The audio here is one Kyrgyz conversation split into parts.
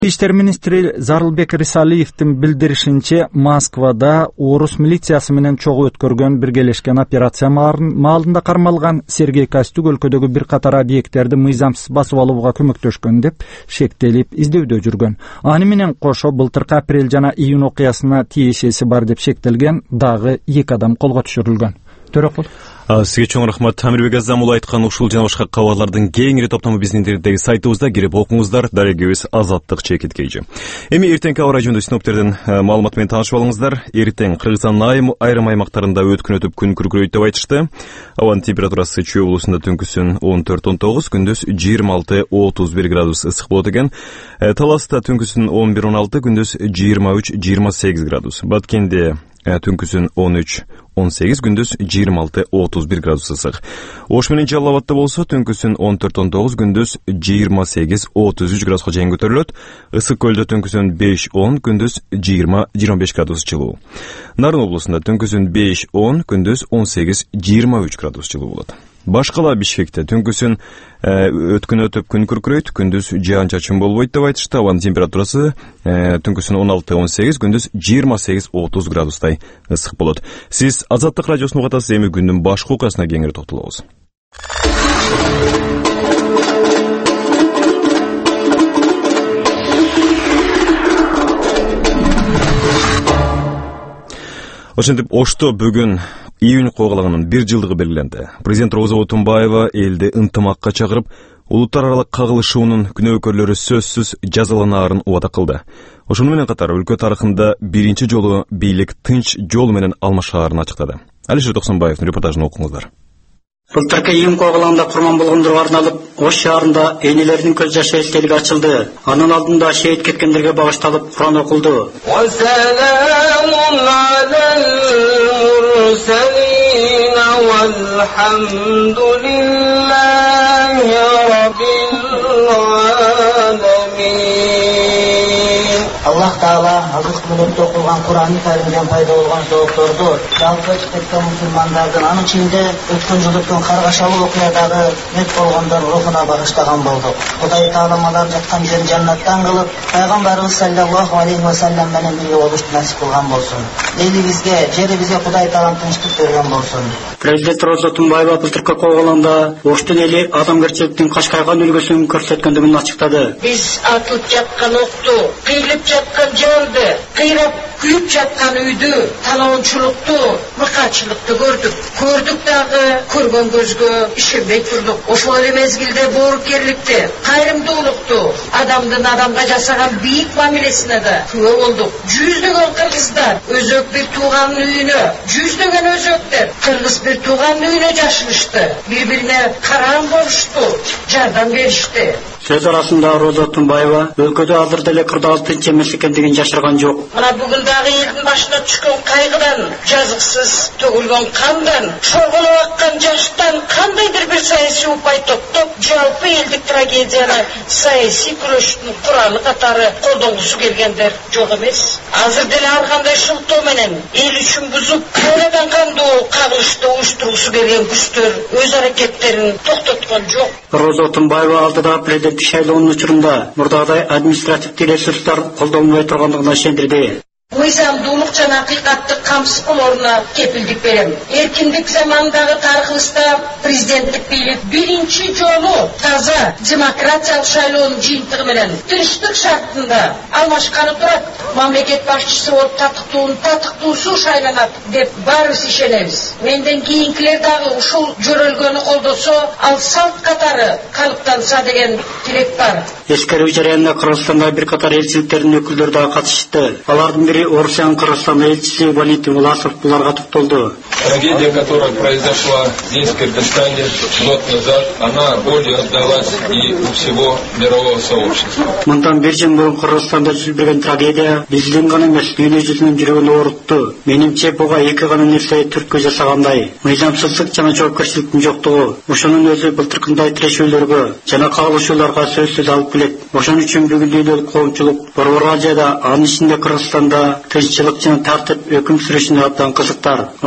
Иштер министри Зарылбек Рисалиевдин билдиришинче, Москвада орус милициясы менен чогуу өткөргөн биргелешкен операция маалында кармалган Сергей Костюк өлкөдөгү бир катар объекттерди мыйзамсыз басып алууга көмөктөшкөн деп шектелип издөөдө жүргөн. Аны менен кошо былтыркы апрель жана июнь окуясына тиешеси бар деп шектелген дагы 2 адам колго түшүрүлгөн. Төрөкул. Сизге чоң рахмат. Тамирбек Азамул айткан ушул жана башка кабарлардын кеңири топтому биздин интернеттеги сайтыбызда кирип окуңуздар. Дарегебиз Азаттык чекиткейжи. Эми эртеңки аба районунда синоптиктердин маалыматы менен таанышып алыңыздар. Эртең Кыргызстандын айрым аймактарында өткөн күн күркүрөйт деп айтышты. Абанын температурасы Чүй облусунда түнкүсүн 14-19, күндүз 26-31 градус ысык болот экен. Таласта түнкүсүн 11-16, күндүз 23-28 градус. Баткенде түнкүсүн 13-18, күндүз 26-31 градус ысык. Ош менен Жалал Абадта болсо түнкүсүн 14-19, күндүз 28-33 градуска чейин көтөрүлөт. Ысык көлдө түнкүсүн 5-10, күндүз 20-25 градус жылуу. Нарын облусунда түнкүсүн 5-10, күндүз 18-23 градус жылуу болот. Башкала Бишкекте түнкүсүн өткөн өтүп күн күркүрөйт, күндүз жаан-чачын болбойт деп айтышты. Абанын температурасы түнкүсүн 16-18, күндүз 28-30 градустай ысык болот. Сиз Азаттык радиосун угатасыз. Эми күндүн башка окуясына кеңири токтолобуз. Ошентип Ошто бүгүн июнь коогалаганын 1 жылдыгы белгиленди. Президент Роза Отунбаева элди ынтымакка чакырып, улуттар аралык кагылышуунун күнөөкөрлөрү сөзсүз жазаланаарын убада кылды. Ошону менен катар өлкө тарыхында биринчи жолу бийлик тынч жол менен алмашаарын ачыктады. Алишер Токсонбаевдин репортажын окуңуздар. Былтыркы июнь коогалаганда курман болгондорго арналып, Ош шаарында энелердин көз жашы эстелиги ачылды. Анын алдында шейит кеткендерге багышталып Куран окулду. Аллах Таала азыркы мүнөттө окулган Куран-ы Каримден пайда болгон жоокторду жалпы четкен мусулмандардын, анын ичинде өткөн жылы өткөн каргашалуу окуядагы мет болгондор рухуна багыштаган болдук. Кудай Таала алар жаткан жерин жаннаттан кылып, пайгамбарыбыз саллаллаху алейхи ва саллям менен бирге болушту насип кылган болсун. Элибизге, жерибизге Кудай Таала тынчтык берген болсун. Президент Роза Отунбаева былтыркы коогалаганда Оштун эли адамгерчиликтин качкайган үлгүсүн көрсөткөндүгүн ачыктады. Биз атылып жаткан окту, кыйылып жаткан жарды, кыйрап күйүп жаткан үйдү, талоончулукту, мыкачылыкты көрдүк дагы, көргөн көзгө ишенбей турдук. Ошол эле мезгилде боорукерликти, кайрымдуулукту, адамдын адамга жасаган бийик мамилесине да күбө болдук. Жүздөгөн кыргыздар өзөк бир тууганын үйүнө, жүздөгөн өзөктөр кыргыз бир тууганын үйүнө жашырышты, бири-бирине караан болушту, жардам беришти. Сөз арасында Роза Отунбаева өлкөдө азыр деле кырдаал тынч эмес экендигин жашырган жок. Мына бүгүн дагы элдин башына түшкөн кайгыдан, жазыксыз төгүлгөн кандан, чорголоп аккан жаштан кандайдыр бир саясий упай топтоп, жалпы элдик трагедияны саясий күрөштүн куралы катары колдонгусу келгендер жок эмес. Азыр деле ар кандай шылтоо менен эл үчүн бузуп, кайрадан кандуу кагылышты уюштургусу келген күчтөр өз аракеттерин токтоткон жок. Роза Отунбаева алдыда президенттик шайлоонун учурунда мурдагыдай административдик ресурстар колдонбой тургандыгына ишендирди. Мыйзамдуулук жана акыйкаттык камсыз болоруна кепилдик берем. Эркиндик замандагы тарыхыбызда президенттик бийлик биринчи жолу таза демократиялык шайлоонун жыйынтыгы менен тынчтык шартында алмашканы турат. Мамлекет башчысы болуп татыктуусу шайланат деп баарыбыз ишенебиз. Менден кийинкилер дагы ушул жөрөлгөнү колдосо, ал салт катары калыптанса деген тилек бар. Эскерүү жараянына Кыргызстанда бир катар элчиликтердин өкүлдөрү да катышты. Алардын бири Орусиянын Кыргызстан элчиси Валентин Власов буларга токтолду. Трагедия, которая произошла здесь, в Кыргызстане, год назад, она болью отдалась и у всего мирового сообщества. Мындан бир жыл мурун Кыргызстанда жүз берген трагедия биздин гана эмес, дүйнө жүзүнүн жүрөгүн оорутtu. Менимче буга эки гана нерсе түрткү жасагандай: мыйзамсыздык жана жоопкерчиликтин жоктугу. Ошонун өзү былтыркындай тирешүүлөргө жана кагылышууларга сөзсүз алып келет. Ошон үчүн бүгүн дүйнөлүк коомчулук Борбор Азияда, анын ичинде Кыргызстанда тынччылык жана тартип өкүм сүрүшүнө абдан кызыктар. Ошондой эле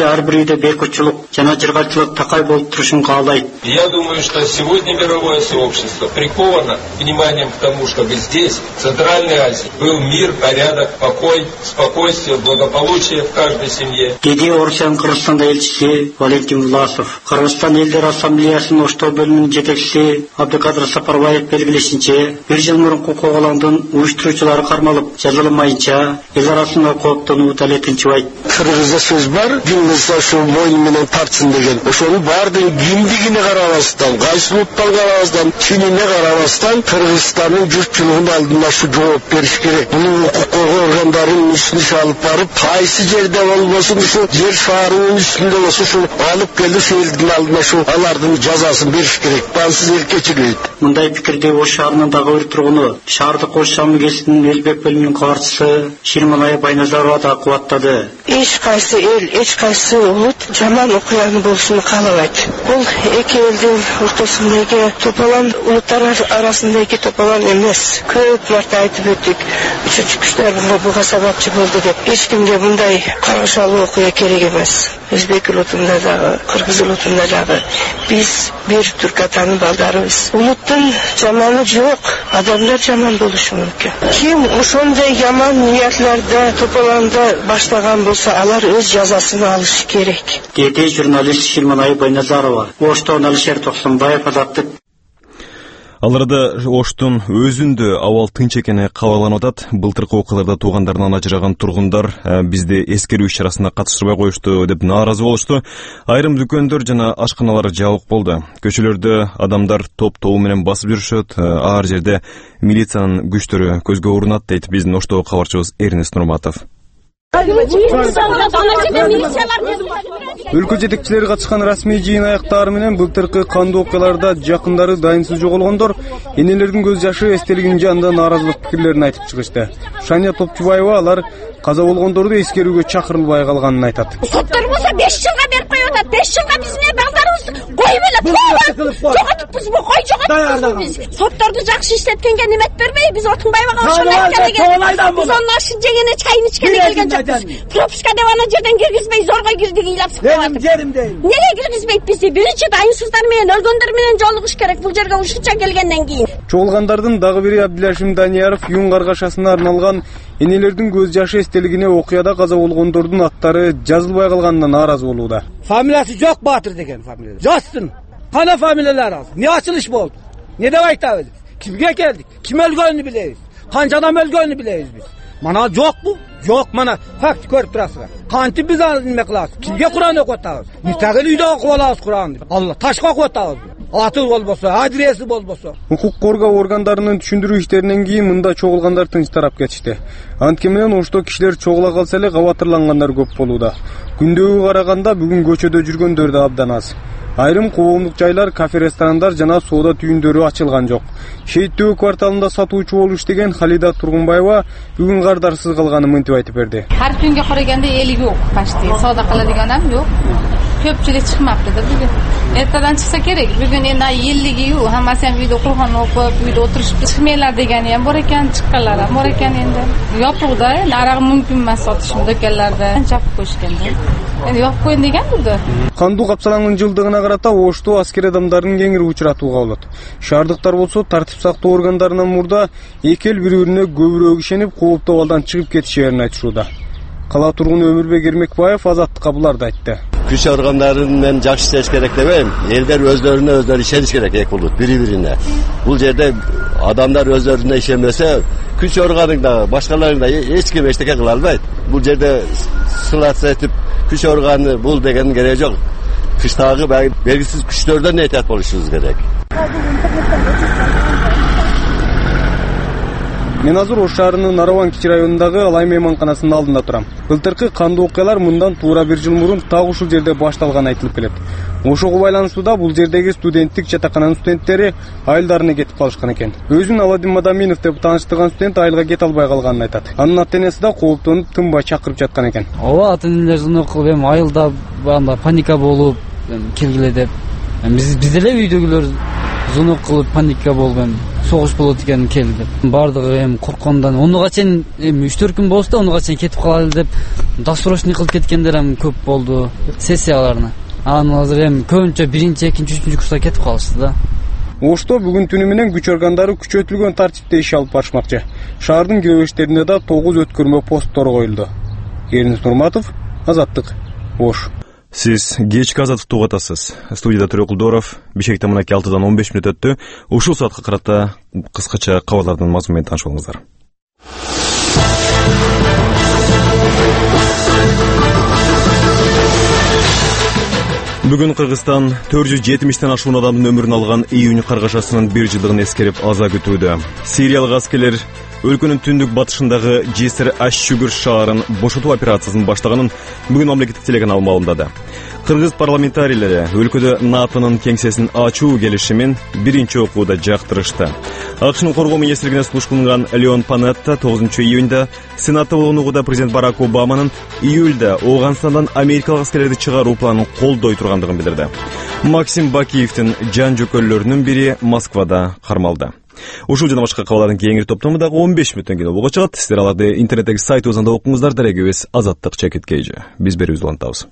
эле ар бир үйдө бейкурчулук жана жыргалчылык такай болуп турушун каалайт. Я думаю, что сегодня мировое сообщество приковано вниманием к тому, чтобы здесь, в Центральной Азии, был мир, порядок, покой, спокойствие, благополучие в каждой семье. Деди Орусиянын Кыргызстанда элчиси Валентин Власов, Кыргызстан элдер ассамблеясынын Оштоо бөлүмүнүн жетекчиси Абдыкадыр Сапарбаев белгилешинче, бир жыл мурун кокоголаңдын уюштуруучулары кармалып, жазаланмайынча эл арасында кооптонуу дал тынчыбайт. Кыргызда сөз бар, кимдесе ошо мойну менен тартсын деген. Ошону баардыгы кимдигине карабастан, кайсы улуттан карабастан, тинине карабастан Кыргызстандын журтчулугунун алдында ушу жооп бериш керек. Муну укук коргоо органдарынын ишине алып барып, кайсы жерде болбосун ушу жер шаарынын үстүндө болсо ушу алып келип ушу элдин алдына ушу алардын жазасын бериш керек. Бансыз эл кечирбейт. Мындай пикирди Ош шаарынын дагы бир тургуну, шаардык Ош мамлекетинин Элбек бөлүмүнүн кабарчысы Ширманай Байназарова да кубаттады. Эч кайсы эл, эч кайсы улут жаман окуяны болушун каалабайт. Бул эки элдин ортосундагы тополон, улуттар арасындагы тополон эмес. Көп марта айтып өттүк. Үчүнчү күчтөр буга сабакчы болду деп. Эч кимге мындай карашалуу окуя керек эмес. Өзбек улутунда дагы, кыргыз улутунда дагы биз бир түрк атанын балдарыбыз. Улуттун жаманы жок, адамдар жаман болушу мүмкүн. Ким ошондой жаман ниятларда, тополонда баштаган болсо, алар өз жазасын алышы керек. Деди журналист Ширманай Байназарова. Оштон Алишер Токсонбаев, Азаттык. Ал арада Оштун өзүндө абал тынч экени кабарланып атат. Былтыркы окуяларда туугандарынан ажыраган тургундар бизди эскерүү иш-чарасына катыштырбай коюшту деп нааразы болушту. Айрым дүкөндөр жана ашканалар жабык болду. Көчөлөрдө адамдар топ-тобу менен басып жүрүшөт. Ар жерде милициянын күчтөрү көзгө урунат дейт биздин Оштогу кабарчыбыз Эрнест Нурматов. Өлкө жетекчилери катышкан расмий жыйын аяктары менен былтыркы кандуу окуяларда жакындары дайынсыз жоголгондор энелердин көз жашы эстелигинин жанында нааразылык пикирлерин айтып чыгышты. Шания Топчубаева алар каза болгондорду эскерүүгө чакырылбай калганын айтат. Соттор болсо 5 жылга берип коюп атат. 5 жылга биздин балдарыбыз коюп эле жоготуппузбу, кой жоготуппуз. Сотторду жакшы иштеткенге немет бербей, биз Отунбаевага ошону айткан экен. Биз онун ашын жегене, чайын ичкене келген жокпуз. Пропуска деп ана жерден киргизбей, зорго кирдик ыйлап сыктап атып. Неге киргизбейт бизди? Биринчи дайынсыздар менен, өлгөндөр менен жолугуш керек бул жерге ушунча келгенден кийин. Чогулгандардын дагы бири Абдилашим Данияров Юн каргашасына арналган энелердин көз жашы эстелигине окуяда каза болгондордун аттары жазылбай калганына нааразы болууда. Фамилиясы жок Батыр деген фамилия. Жостун. Кана фамилиялар ал. Не ачылыш болду? Не деп айтабыз? Кимге келдик? Ким өлгөнүн билебиз? Канча адам өлгөнүн билебиз биз. Мана жок бу. Жок, мана факт көрүп турасыздар. Кантип биз аны неме кылабыз? Кимге Куран окуп атабыз? Нитагыл үйдө окуп алабыз Куранды. Алла ташка окуп атабыз. Аты болбосо, адреси болбосо. Укук коргоо органдарынын түшүндүрүү иштеринен кийин мында чогулгандар тынч тарап кетишти. Анткени менен Ошто кишилер чогула калса эле кабатырлангандар көп болууда. Күндөгү караганда бүгүн көчөдө жүргөндөр да абдан аз. Айрым коомдук жайлар, кафе, ресторандар жана соода түйүндөрү ачылган жок. Шейит Дөбө кварталында сатуучу болуп иштеген Халида Тургунбаева бүгүн кардарсыз калганын мынтип айтып берди. Har kunga qaraganda 50 yo'q, почти. Savdo qiladigan ham yo'q. Ko'pchilik chiqmabdi-da bugun. Ertadan chiqsa kerak. Bugun endi 50 yo'q. Hammasi ham uyda Qur'on o'qib, uyda o'tirishib chiqmaylar degani ham bor ekan, chiqqanlar ham bor ekan endi. Yopiqda, araq mumkin emas sotish do'konlarda. Chaqib qo'yishganda. Endi yopib qo'yin degan bunda. Кандуу капсалаңдын жылдыгына карата Ошто аскер адамдарын кеңири учуратууга болот. Шаардыктар болсо тартип сактоо органдарынан мурда эки эл бири-бирине көбүрөөк ишенип, кооптуу абалдан чыгып кетишерин айтышууда. Кала тургуну Өмүрбек Эрмекбаев Азаттыкка буларды айтты. Күч органдарын мен жакшы иштеш керек дебейм. Элдер өздөрүнө өздөрү ишениш керек эки улут бири-бирине. Бул жерде адамдар өздөрүнө ишенбесе, күч органында, башкаларында эч ким эчтеке кыла албайт. Бул жерде сылат этип күч органы бул деген кереги жок. Кыштагы белгисиз күчтөрдөн этият болушубуз керек. Мен азыр Ош шаарынын Нараван кичи районундагы Алай мейманканасынын алдында турам. Былтыркы кандуу окуялар мындан туура 1 жыл мурун так ушул жерде башталганы айтылып келет. Ошого байланыштуу да бул жердеги студенттик жатакананын студенттери айылдарына кетип калышкан экен. Өзүн Аладдин Мадаминов деп тааныштырган студент айылга кете албай калганын айтат. Анын ата-энеси да кооптонуп тынбай чакырып жаткан экен. Ооба, ата-энелер звонок кылып, эми айылда анда паника болуп келгиле деп. Биз деле үйдөгүлөр звонок кылып паника болгон. согуш болот экен кел деп баардыгы эми корккондан онуга чейин эми 3-4 күн болсо да онуга чейин кетип калалы деп досрочный кылып кеткендер эми көп болду сессияларына. Анан азыр эми көбүнчө 1-2-3 курста кетип калышты да. Ошто бүгүн түнү менен күч органдары күчөтүлгөн тартипте иш алып барышмакчы. Шаардын киребештеринде да 9 өткөрмө посттор коюлду. Эрнис Нурматов, Азаттык, Ош. Сиз кечки азаттыкты угуп атасыз. Студияда Төрө Кулдоров. Бишкекте мынакей 6-дан 15 мүнөт өттү. Ушул саатка карата кыскача кабарлардын мазмуну менен таанышып алыңыздар. Бүгүн Кыргызстан 470тен ашуун адамдын өмүрүн алган июнь каргашасынын 1 жылдыгын эскерип аза күтүүдө. Сириялык аскерлер өлкөнүн түндүк батышындагы Жесир Аш-Шүгүр шаарын бошотуу операциясын баштаганын бүгүн мамлекеттик телеканал маалымдады. Кыргыз парламентарийлери өлкөдө НАТОнун кеңсесин ачуу келишимин биринчи окууда жактырышты. АКШнын коргоо министрлигине сунуш кылынган Леон Панетта 9-июнда Сенатта болгон угууда президент Барак Обаманын июлда Ооганстандан америкалык аскерлерди чыгаруу планын колдой тургандыгын билдирди. Максим Бакиевдин жан жөкөллөрүнүн бири Москвада кармалды. Ушул жана башка кабарлардын кийинки топтому дагы 15 мүнөттөн кийин угууга чыгат. Сиздер аларды интернеттеги сайтыбызда окуңуздар. Дарегибиз Азаттык чекиткейжи. Биз берүүбүздү улантабыз.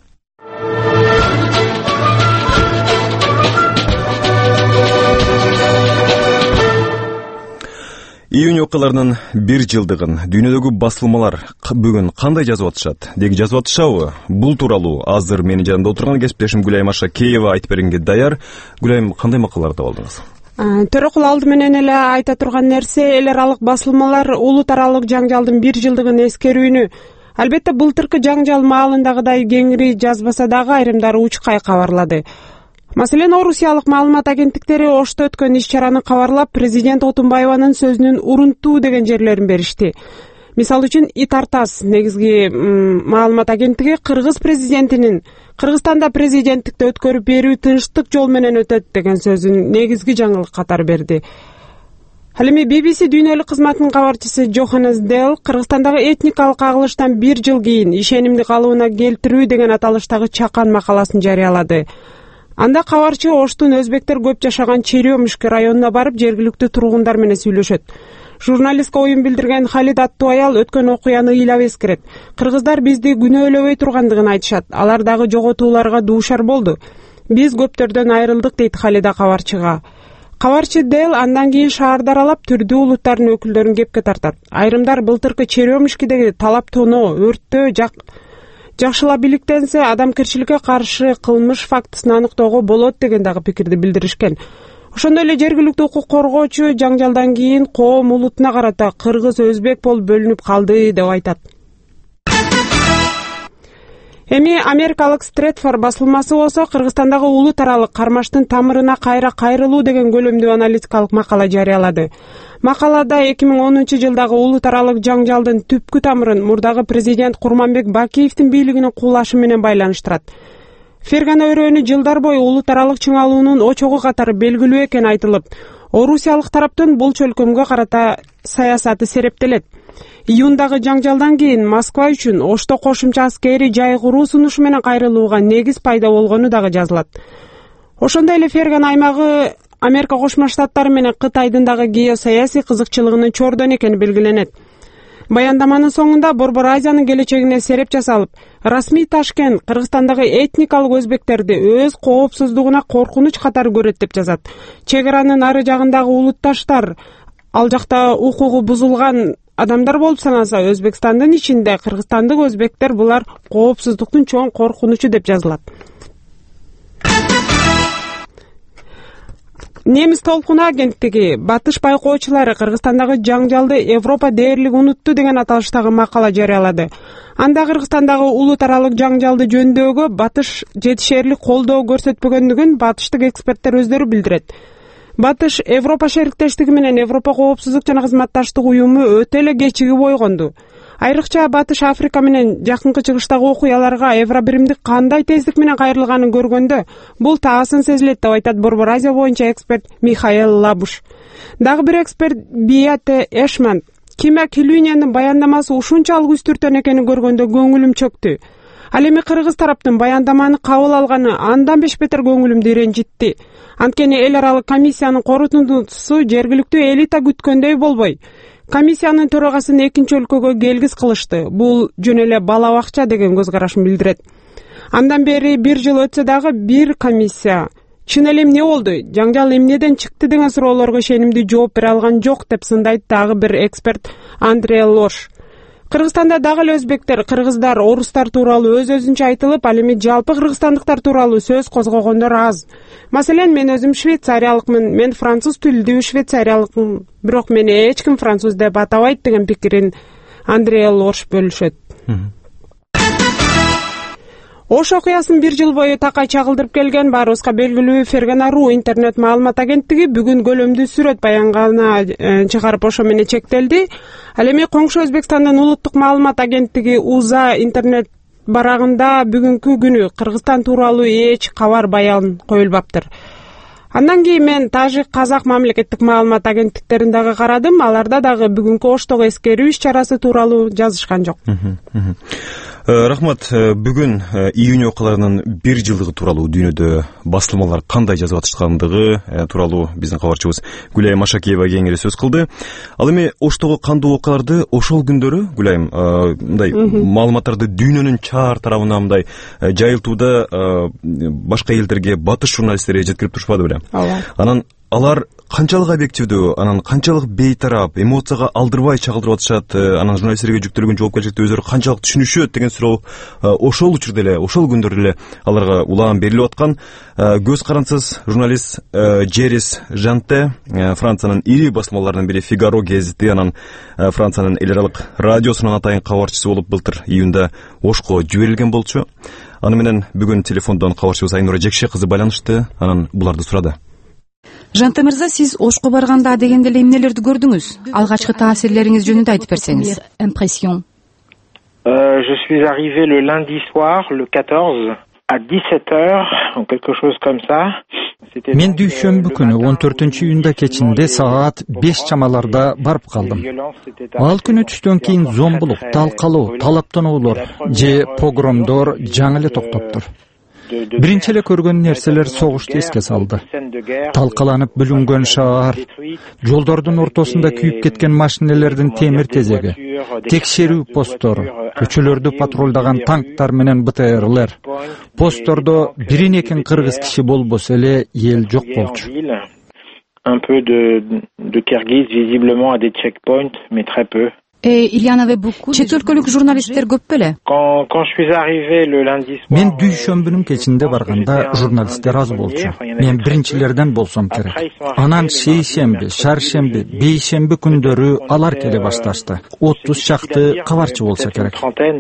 Июнь окуяларынын 1 жылдыгын дүйнөдөгү басылмалар бүгүн кандай жазып атышат? Деги жазып атышабы? Бул тууралуу азыр менин жанымда отурган кесиптешим Гүлайым Ашакеева айтып бергенге даяр. Гүлайым, кандай макалаларды алдыңыз? Төрөкул алды менен эле айта турган нерсе эл аралык басылмалар улут аралык жаңжалдын 1 жылдыгын эскерүүнү албетте былтыркы жаңжал маалындагыдай кеңири жазбаса дагы айрымдары учкай кабарлады. Маселен, Орусиялык маалымат агенттиктери Ошто өткөн иш-чараны кабарлап, президент Отунбаеванын сөзүнүн урунтуу деген жерлерин беришти. Мисалы үчүн Итартас негизги маалымат агенттиги Кыргыз президентинин Кыргызстанда президенттикти өткөрүп берүү тынчтык жол менен өтөт деген сөзүн негизги жаңылык катары берди. Ал эми BBC дүйнөлүк кызматынын кабарчысы Джоханнес Дел Кыргызстандагы этникалык агылыштан 1 жыл кийин ишенимди калыбына келтирүү деген аталыштагы чакан макаласын жарыялады. Анда кабарчы Оштун өзбектер көп жашаган Черемушки районуна барып, жергиликтүү тургундар менен сүйлөшөт. Журналистке оюн билдирген Халид аттуу аял өткөн окуяны ыйлап эскерет. Кыргыздар бизди күнөөлөбөй тургандыгын айтышат. Алар дагы жоготууларга дуушар болду. Биз көптөрдөн айрылдык, дейт Халида кабарчыга. Кабарчы Дел андан кийин шаарды аралап, түрдүү улуттардын өкүлдөрүн кепке тартат. Айрымдар былтыркы Черемушкидеги талап тоноо, өрттөө жакшылабиликтенсе адамкерчиликке каршы кылмыш фактысын аныктоого болот деген дагы пикирди билдиришкен. Ошондой эле жергиликтүү укук коргоочу жаңжалдан кийин коом улутуна карата кыргыз өзбек болуп бөлүнүп калды деп айтат. Эми америкалык Стретфор басылмасы болсо Кыргызстандагы улут аралык кармаштын тамырына кайра кайрылуу деген көлөмдүү аналитикалык макала жарыялады. Макалада 2010 жылдагы улут аралык жаңжалдын түпкү тамырын мурдагы президент Курманбек Бакиевдин бийлигинин кулашы менен байланыштырат. Фергана өрөөнү жылдар бою улут аралык чыңалуунун очогу катары белгилүү экени айтылып, Орусиялык тараптын бул чөлкөмгө карата саясаты серептелет. Июндагы жаңжалдан кийин Москва үчүн Ошто кошумча аскери жай куруу сунушу менен кайрылууга негиз пайда болгону дагы жазылат. Ошондой эле Фергана аймагы Америка Кошмо Штаттары менен Кытайдын дагы геосаясий кызыкчылыгынын чордон экени белгиленет. Баяндаманын соңунда Борбор Азиянын келечегине сереп жасалып, расмий Ташкент Кыргызстандагы этникалык өзбектерди өз коопсуздугуна коркунуч катары көрөт деп жазат. Чек аранын ары жагындагы улутташтар ал жакта укугу бузулган адамдар болуп саналса, Өзбекстандын ичинде кыргызстандык өзбектер булар коопсуздуктун чоң коркунучу деп жазылат. Немис толкуну агенттиги батыш байкоочулары Кыргызстандагы жаңжалды Европа дээрлик унутту деген аталыштагы макала жарыялады. Анда Кыргызстандагы улут аралык жаңжалды жөндөөгө батыш жетишерлик колдоо көрсөтпөгөндүгүн батыштык эксперттер өздөрү билдирет. Батыш Европа шериктештиги менен Европа коопсуздук жана кызматташтык уюму өтө эле кечигип ойгонду. Айрыкча Батыш Африка менен жакынкы чыгыштагы окуяларга Евробиримдик кандай тездик менен кайрылганын көргөндө, бул таасын сезилет деп айтат Борбор Азия боюнча эксперт Михаил Лабуш. Дагы бир эксперт Биате Эшман Кима Килюнянын баяндамасы ушунчалык үстүртөн экенин көргөндө көңүлүм чөктү. Ал эми кыргыз тараптын баяндаманы кабыл алганы андан беш бетер көңүлүмдү ренжитти. Анткени эл аралык комиссиянын корутундусу жергиликтүү элита күткөндөй болбой, комиссиянын төрагасын экинчи өлкөгө келгиз кылышты. Бул жөн эле бала бакча деген көз карашын билдирет. Андан бери 1 жыл өтсө дагы бир комиссия чын эле эмне болду, жаңжал эмнеден чыкты деген суроолорго ишенимдүү жооп бере алган жок деп сындайт дагы бир эксперт Андрей Лош. Кыргызстанда дагы эле өзбектер, кыргыздар, орустар тууралуу өз-өзүнчө айтылып, ал эми жалпы кыргызстандыктар тууралуу сөз козгогондор аз. Маселен, мен өзүм швейцариялыкмын, мен француз тилдүү швейцариялыкмын, бирок мени эч ким француз деп атабайт деген пикирин Андрей Лош бөлүшөт. Ош окуясын 1 жыл бою такай чагылдырып келген баарыбызга белгилүү Фергана.ру интернет маалымат агенттиги бүгүн көлөмдүү сүрөт баянгана чыгарып ошо менен чектелди. Ал эми коңшу Өзбекстандын улуттук маалымат агенттиги УЗА интернет барагында бүгүнкү күнү Кыргызстан тууралуу эч кабар баян коюлбаптыр. Андан кийин мен Тажик, Казак мамлекеттик маалымат агенттиктерин дагы карадым. Аларда дагы бүгүнкү Оштогу эскерүү иш-чарасы тууралуу жазышкан жок. Рахмат, бүгүн июнь окуяларынын 1 жылдыгы тууралуу дүйнөдө басылмалар кандай жазып атышкандыгы тууралуу биздин кабарчыбыз Гүлайым Машакиева кеңири сөз кылды. Ал эми Оштогу кандуу окуяларды ошол күндөрү Гүлайым мындай маалыматтарды дүйнөнүн чаар тарабына мындай жайылтууда башка элдерге батыш журналисттери жеткирип турушпады беле? Анан алар канчалык объективдүү, анан канчалык бейтарап, эмоцияга алдырбай чагылдырып атышат, анан журналисттерге жүктөлгөн жоопкерчиликти өздөрү канчалык түшүнүшөт деген суроо ошол учурда эле, ошол күндөрдө эле аларга улаан берилип аткан. Көз карансыз журналист Жерис Жанте, Франциянын ири басылмаларынын бири Фигаро гезити, анан Франциянын эл аралык радиосунун атайын кабарчысы болуп былтыр июнда Ошко жиберилген болчу. Аны менен бүгүн телефондон кабарчыбыз Айнура Жекше кызы байланышты, анан буларды сурады. Жанте мырза, сиз Ошко барганда дегенде эле эмнелерди көрдүңүз? Алгачкы таасирлериңиз жөнүндө айтып берсеңиз. Je suis arrivé le lundi soir, le 14, à 17h, quelque chose comme ça. Мен дүйшөмбү күнү 14-июнда кечинде саат 5 чамаларда барып калдым. Ал күнү түштөн кийин зомбулук, талкалоо, талаптануулар же погромдор жаңы эле токтоптур. Биринчи эле көргөн нерселер согушту эске салды. Талкаланып бүлүнгөн шаар, жолдордун ортосунда күйүп кеткен машинелердин темир тезеги, текшерүү посттору, көчөлөрдү патрулдаган танктар менен БТРлер. Посттордо бирин-экин кыргыз киши болбосо эле эл жок болчу. Un peu de Kirghiz visiblement à des checkpoints, mais très peu. Чет өлкөлүк журналисттер көп беле? Мен дүйшөмбүнүн кечинде барганда журналисттер аз болчу. Мен биринчилерден болсом керек. Анан шейшемби, шаршемби, бейшемби күндөрү алар келе башташты. 30 чакты кабарчы болсо керек.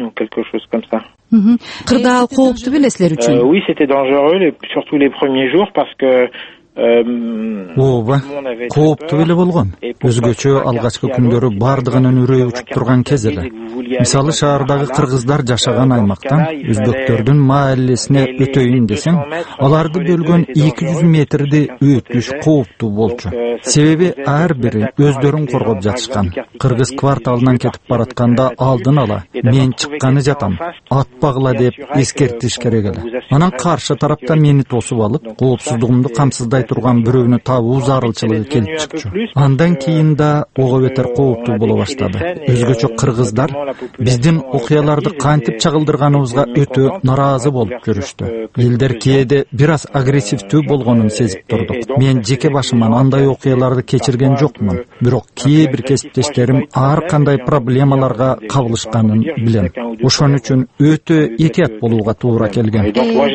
Кырдаал кооптуу беле силер үчүн? Oui, c'était dangereux, surtout les premiers jours parce que Ооба, кооптуу эле болгон. Өзгөчө алгачкы күндөрү бардыгынын үрөй учуп турган кез эле. Мисалы шаардагы кыргыздар жашаган аймактан өзбөктөрдүн мааллесине өтөйүн десең, аларды бөлгөн 200 метрди өтүш кооптуу болчу. Себеби ар бири өздөрүн коргоп жатышкан. Кыргыз кварталынан кетип баратканда алдын ала мен чыкканы жатам, атпагыла деп эскертиш керек эле. Анан каршы тарапта мени тосуп алып, коопсуздугумду камсыздай турган бирөөнү табуу зарылчылыгы келип чыкчу. Андан кийин да ого бетер кооптуу боло баштады. Өзгөчө кыргыздар биздин окуяларды кантип чагылдырганыбызга өтө наразы болуп жүрүштү. Элдер кээде бир аз агрессивдүү болгонун сезип турдук. Мен жеке башыман андай окуяларды кечирген жокмун, бирок кээ бир кесиптештерим ар кандай проблемаларга кабылышканын билем. Ошон үчүн өтө экият болууга туура келген.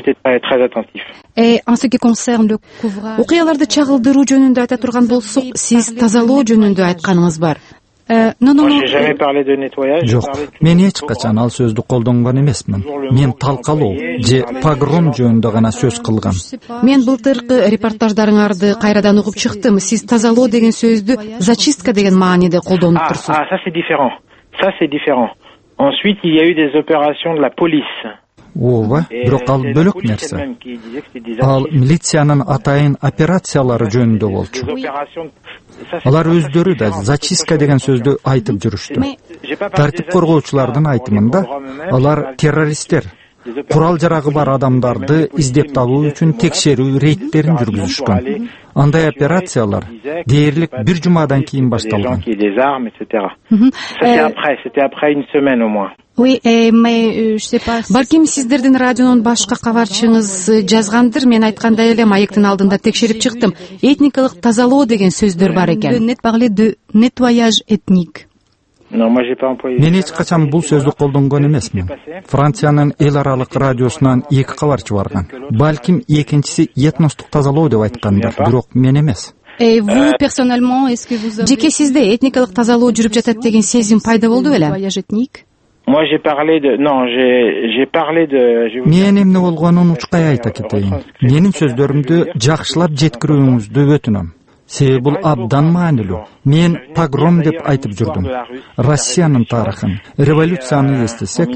Окуяларды чагылдыруу жөнүндө айта турган болсок, сиз тазалоо жөнүндө айтканыңыз бар. Жок, мен эч качан ал сөздү колдонгон эмесмин. Мен талкалоо же погром жөнүндө гана сөз кылгам. Мен былтыркы репортаждарыңарды кайрадан угуп чыктым. Сиз тазалоо деген сөздү зачистка деген мааниде колдонуп турсуз. Ça c'est différent. Ça c'est différent. Ensuite, il y a eu des opérations de la police. Ооба, бирок ал бөлөк нерсе. Ал милициянын атайын операциялары жөнүндө болчу. Алар өздөрү да зачистка деген сөздү айтып жүрүштү. Тартип коргоочулардын айтымында алар террористтер, курал жарагы бар адамдарды издеп табуу үчүн текшерүү рейдтерин жүргүзүшкөн. Андай операциялар дээрлик бир жумадан кийин башталган. Балким сиздердин радионун башка кабарчыңыз жазгандыр, мен айткандай эле маектин алдында текшерип чыктым. Этникалык тазалоо деген сөздөр бар экен. Мен эч качан бул сөздү колдонгон эмесмин. Франциянын эл аралык радиосунан 2 кабарчы барган. Балким экинчиси этностук тазалоо деп айткандар, бирок мен эмес. Жеке сизде этникалык тазалоо жүрүп жатат деген сезим пайда болду беле? Мен эмне болгонун учкай айта кетейин. Менин сөздөрүмдү жакшылап жеткирүүңүздү өтүнөм. Себеби бул абдан маанилүү. Мен погром деп айтып жүрдүм. Россиянын тарыхын, революцияны эстесек,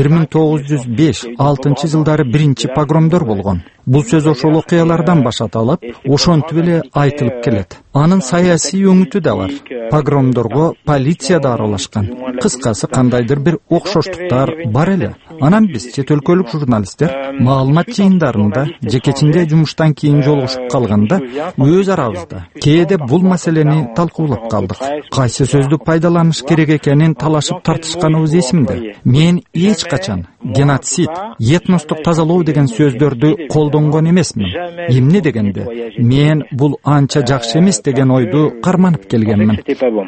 1905-6 жылдары биринчи погромдор болгон. Бул сөз ошол окуялардан башаталып, ошентип эле айтылып келет. Анын саясий өңүтү да бар. Погромдорго полиция да аралашкан. Кыскасы кандайдыр бир окшоштуктар бар эле. Анан биз чет өлкөлүк журналисттер маалымат жыйындарында, жекечинде жумуштан кийин жолугушуп калганда өз арабызда кээде бул маселени талкуулап калдык. Кайсы сөздү пайдаланыш керек экенин талашып тартышканыбыз эсимде. Мен эч качан геноцид, этностук тазалоо деген сөздөрдү колдонгон эмесмин. Эмне дегенде, мен бул анча жакшы эмес деген ойду карманып келгенмин.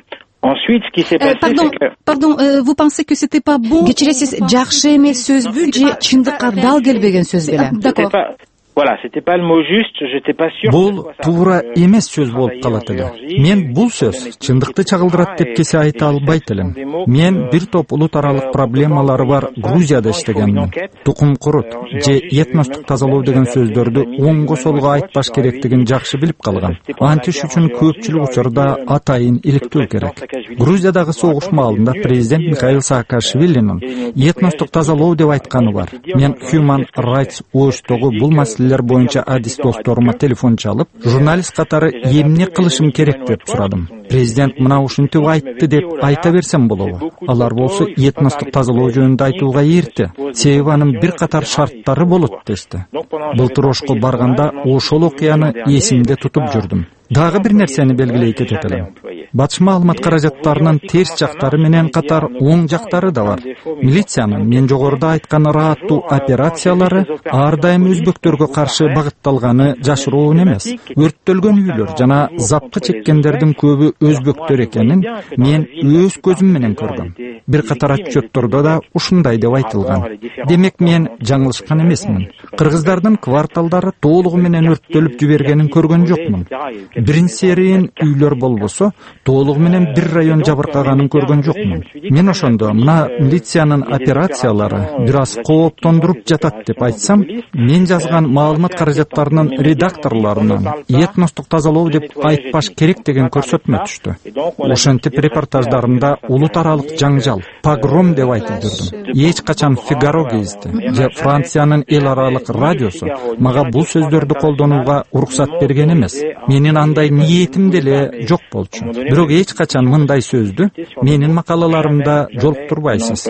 Pardon, vous pensez que c'était pas bon? Кечиресиз, жакшы эмес сөзбү же чындыкка дал келбеген сөз беле? D'accord. Voilà, c'était pas le mot juste, j'étais pas sûr. Бул туура эмес сөз болуп калат эле. Мен бул сөз чындыкты чагылдырат деп кесе айта албайт элем. Мен бир топ улут аралык проблемалары бар Грузияда иштегенмин. Тукум курут же этностук тазалоо деген сөздөрдү оңго солго айтпаш керектигин жакшы билип калган. Антиш үчүн көпчүлүк учурда атайын иликтөө керек. Грузиядагы согуш маалында президент Михаил Саакашвилинин этностук тазалоо деп айтканы бар. Мен Human Rights Watchdогу бул маселе боюнча адис досторума телефон чалып, журналист катары эмне кылышым керек деп сурадым. Президент мына ушинтип айтты деп айта берсем болобу? Алар болсо этностук тазалоо жөнүндө айтууга эрте. Себеби анын бир катар шарттары болот дешти. Былтыр Ошко барганда ошол окуяны эсимде тутуп жүрдүм. Дагы бир нерсени белгилей кетет элем. Батыш маалымат каражаттарынын терс жактары менен катар оң жактары да бар. Милициянын мен жогоруда айткан ырааттуу операциялары ар дайым өзбөктөргө каршы багытталганы жашыруун эмес. Өрттөлгөн үйлөр жана запкы чеккендердин көбү өзбөктөр экенин мен өз көзүм менен көрдүм. Бир катар отчеттордо да ушундай деп айтылган. Демек мен жаңылышкан эмесмин. Кыргыздардын кварталдары толугу менен өрттөлүп жибергенин көргөн жокмун. Бирин серийин үйлөр болбосо, толугу менен бир район жабыркаганын көргөн жокмун. Мен ошондо мына милициянын операциялары бир аз кооптондуруп жатат деп айтсам, мен жазган маалымат каражаттарынын редакторлорунан этностук тазалоо деп айтпаш керек деген көрсөтмө түштү. Ошентип репортаждарымда улут аралык жаңжал, погром деп айтып жүрдүм. Эч качан Фигаро гезити же Франциянын эл аралык радиосу мага бул сөздөрдү колдонууга уруксат берген эмес. Менин андай ниетим деле жок болчу. Бирок эч качан мындай сөздү менин макалаларымда жолуктурбайсыз.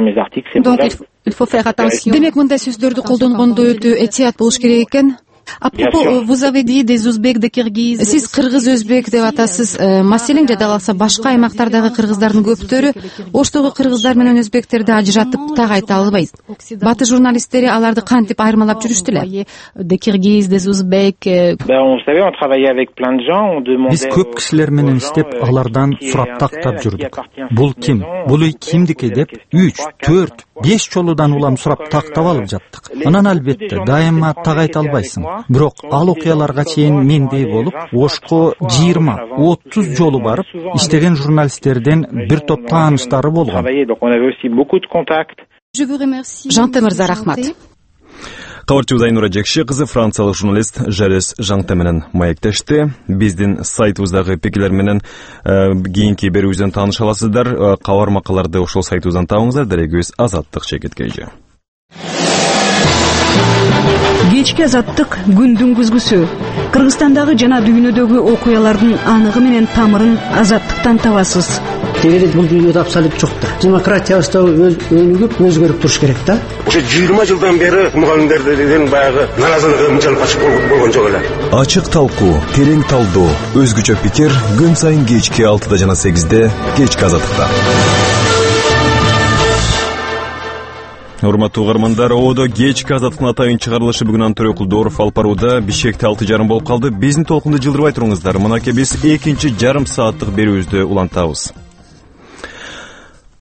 Демек мындай сөздөрдү колдонгондо өтө этият болуш керек экен. А пропos, vous avez dit des Ouzbeks, des Kirghiz. Сиз кыргыз, өзбек деп атасыз. Маселен жадаласа башка аймактардагы кыргыздардын көптөрү Оштогу кыргыздар менен өзбектерди ажыратып так айта албайт. Батыш журналисттери аларды кантип айырмалап жүрүштү эле? Des Kirghiz, des Ouzbeks. On savait, on travaillait avec plein de gens, on demandait. Биз көп кишилер менен иштеп, алардан сурап тактап жүрдүк. Бул ким? Бул үй кимдики деп 3, 4, 5 жолудан улам сурап тактап алып жаттык. Анан албетте дайыма так айта албайсың. Бирок ал окуяларга чейин мендей болуп, Ошко 20-30 жолу барып, иштеген журналисттерден бир топ тааныштары болгон. Жанте мырза, рахмат. Кабарчыбыз Айнура Жекши кызы франциялык журналист Жарес Жанте менен маектешти. Биздин сайтыбыздагы пикирлер менен кийинки берүүбүздөн тааныша аласыздар. Кабар макалаларды ошол сайтыбыздан табыңыздар. Дарегибиз Азаттык чекиткейжи. Кечки Азаттык күндүн күзгүсү. Кыргызстандагы жана дүйнөдөгү окуялардын аныгы менен тамырын Азаттыктан табасыз. деги эле бул дүйнөдө абсолют жок да. Демократиябыз да өнүгүп өзгөрүп туруш керек да. Ошо 20 жылдан бери мугалимдерден баягы наразылыгы мынчалык ачык болгон жок эле. Ачык талкуу, терең талдоо, өзгөчө пикир күн сайын кечки 6 жана 8 кечки Азаттыкта. Урматтуу угармандар, Одо кечки Азаттыктын атайын чыгарылышы бүгүн Антөрөкулдоров алып барууда. Бишкекте 6:30 болуп калды. Биздин толкунду жылдырбай туруңуздар. Мынакей биз экинчи жарым сааттык берүүбүздү улантабыз.